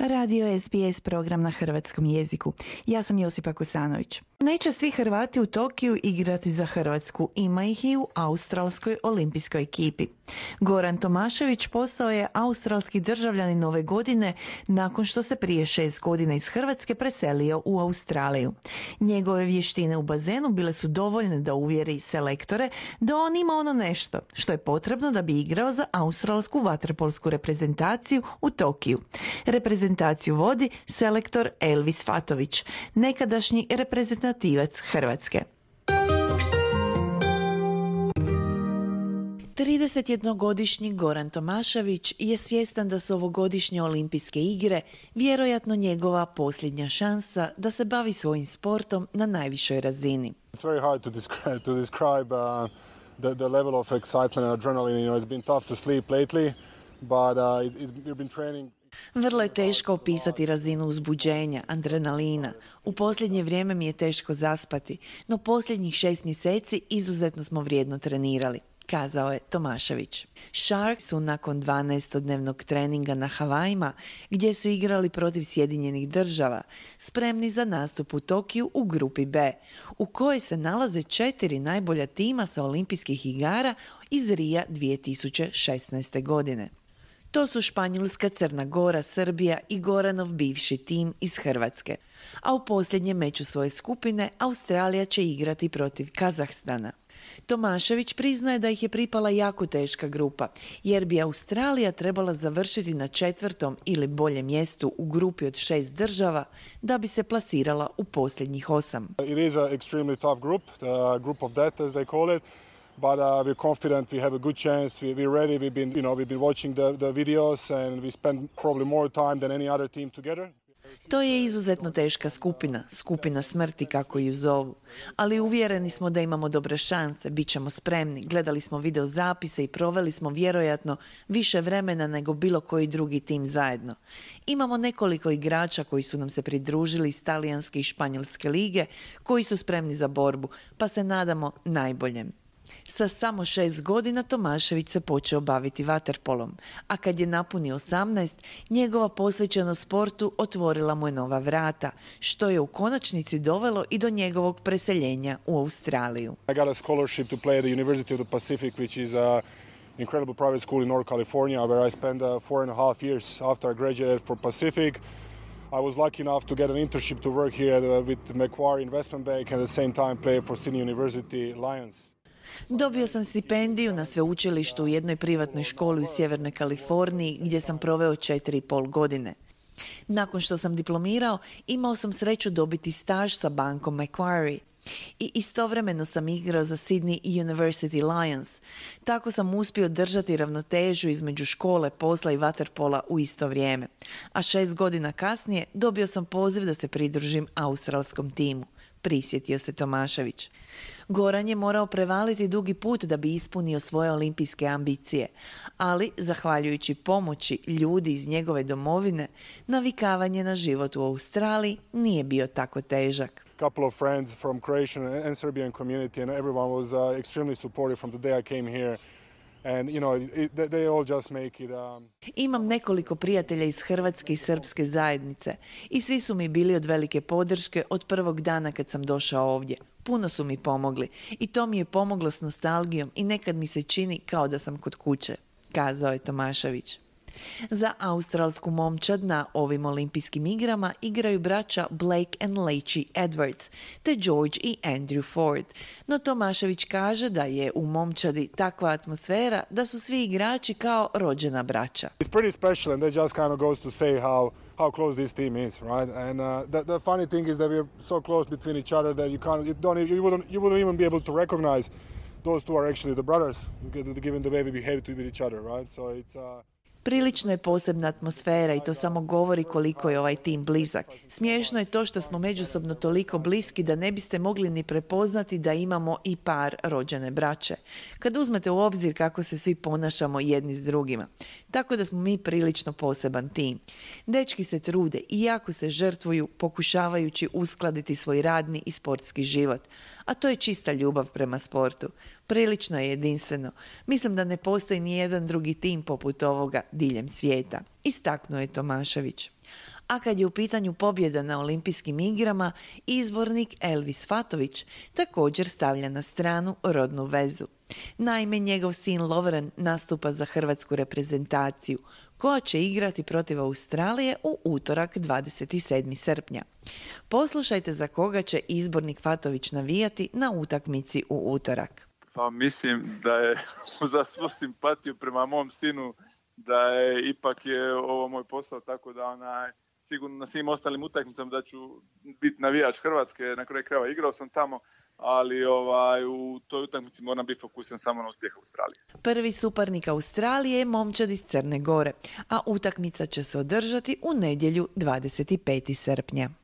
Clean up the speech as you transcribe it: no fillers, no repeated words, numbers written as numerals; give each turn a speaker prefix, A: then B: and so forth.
A: Radio SBS program na hrvatskom jeziku. Ja sam Josipa Kosanović. Neće svi Hrvati u Tokiju igrati za Hrvatsku. Ima ih i u australskoj olimpijskoj ekipi. Goran Tomašević postao je australski državljanin ove godine nakon što se prije 6 godina iz Hrvatske preselio u Australiju. Njegove vještine u bazenu bile su dovoljne da uvjeri selektore da on ima ono nešto što je potrebno da bi igrao za australsku vaterpolsku reprezentaciju u Tokiju. Reprezentaciju vodi selektor Elvis Fatović, nekadašnji reprezentativac Hrvatske. 31-godišnji Goran Tomašević je svjestan da su ovogodišnje olimpijske igre vjerojatno njegova posljednja šansa da se bavi svojim sportom na najvišoj razini.
B: It's very hard to describe the level of excitement and adrenaline. You know, it's been tough to sleep lately, but we've been training.
A: Vrlo je teško opisati razinu uzbuđenja, adrenalina. U posljednje vrijeme mi je teško zaspati, no posljednjih 6 mjeseci izuzetno smo vrijedno trenirali, kazao je Tomašević. Sharks su nakon 12-dnevnog treninga na Havajima, gdje su igrali protiv Sjedinjenih Država, spremni za nastup u Tokiju u grupi B, u kojoj se nalaze 4 najbolja tima sa olimpijskih igara iz Rija 2016. godine. To su Španjolska, Crna Gora, Srbija i Goranov bivši tim iz Hrvatske. A u posljednjem meču svoje skupine Australija će igrati protiv Kazahstana. Tomašević priznaje da ih je pripala jako teška grupa, jer bi Australija trebala završiti na 4. ili boljem mjestu u grupi od 6 država da bi se plasirala u posljednjih 8.
B: It is an extremely tough group, the group of death as they call it. But we're confident we have a good chance. We're ready. We've been watching the videos and we spend probably more time than any other team together.
A: To je izuzetno teška skupina, skupina smrti kako ju zovu. Ali uvjereni smo da imamo dobre šanse, bit ćemo spremni. Gledali smo video zapise i proveli smo vjerojatno više vremena nego bilo koji drugi tim zajedno. Imamo nekoliko igrača koji su nam se pridružili iz talijanske i španjolske lige, koji su spremni za borbu, pa se nadamo najboljem. Sa samo 6 godina Tomašević se počeo baviti vaterpolom, a kad je napunio 18, njegova posvećenost sportu otvorila mu je nova vrata, što je u konačnici dovelo i do njegovog preseljenja u Australiju.
B: I got a scholarship to play at the University of the Pacific, which is an incredible private school in North California, where I spent 4.5 years after I graduated for Pacific. I was lucky enough to get an internship to work here with Macquarie Investment Bank and at the same time play for Sydney University Lions.
A: Dobio sam stipendiju na sveučilištu u jednoj privatnoj školi u Sjevernoj Kaliforniji gdje sam proveo 4,5 godine. Nakon što sam diplomirao, imao sam sreću dobiti staž sa bankom Macquarie i istovremeno sam igrao za Sydney University Lions. Tako sam uspio držati ravnotežu između škole, posla i vaterpola u isto vrijeme. A 6 godina kasnije dobio sam poziv da se pridružim australskom timu, prisjetio se Tomašević. Goran je morao prevaliti dugi put da bi ispunio svoje olimpijske ambicije, ali, zahvaljujući pomoći ljudi iz njegove domovine, navikavanje na život u Australiji nije bio tako težak.
B: Couple of friends from Croatian and Serbian community and everyone was extremely supportive from the day I came here. And, you know, they all just make it...
A: Imam nekoliko prijatelja iz Hrvatske i srpske zajednice i svi su mi bili od velike podrške od prvog dana kad sam došao ovdje. Puno su mi pomogli i to mi je pomoglo s nostalgijom i nekad mi se čini kao da sam kod kuće, kazao je Tomašević. Za australsku momčad na ovim olimpijskim igrama igraju braća Blake and Lacey Edwards te George i Andrew Ford. No Tomašević kaže da je u momčadi takva atmosfera da su svi igrači kao rođena braća.
B: It's pretty special and that just kind of goes to say how close this team is, right? And the funny thing is that we're so close between each other that you wouldn't even be able to recognize those two are actually the brothers, given the way we behave with each other, right? So it's
A: Prilično je posebna atmosfera i to samo govori koliko je ovaj tim blizak. Smiješno je to što smo međusobno toliko bliski da ne biste mogli ni prepoznati da imamo i par rođene braće. Kad uzmete u obzir kako se svi ponašamo jedni s drugima. Tako da smo mi prilično poseban tim. Dečki se trude i jako se žrtvuju pokušavajući uskladiti svoj radni i sportski život. A to je čista ljubav prema sportu. Prilično je jedinstveno. Mislim da ne postoji ni jedan drugi tim poput ovoga diljem svijeta, istaknuo je Tomašević. A kad je u pitanju pobjeda na olimpijskim igrama, izbornik Elvis Fatović također stavlja na stranu rodnu vezu. Naime, njegov sin Lovren nastupa za hrvatsku reprezentaciju, koja će igrati protiv Australije u utorak 27. srpnja. Poslušajte za koga će izbornik Fatović navijati na utakmici u utorak.
C: Pa mislim da je za svu simpatiju prema mom sinu, da je ipak je ovo moj posao, tako da sigurno na svim ostalim utakmicama da ću biti navijač Hrvatske, na kraju krajeva igrao sam tamo, ali u toj utakmici moram biti fokusiran samo na uspjeh Australije.
A: Prvi suparnik Australije je momčad iz Crne Gore, a utakmica će se održati u nedjelju 25. srpnja.